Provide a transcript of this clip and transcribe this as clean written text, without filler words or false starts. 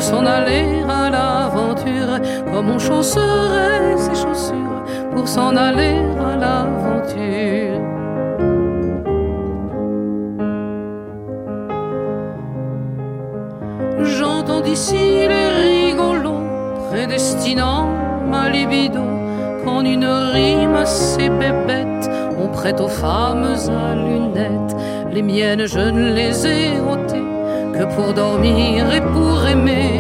s'en aller à l'aventure, comme on chausserait ses chaussures pour s'en aller à l'aventure. J'entends d'ici les rigolos prédestinant ma libido, qu'en une rime assez bébête on prête aux femmes à lunettes. Les miennes je ne les ai ôtées que pour dormir et pour aimer.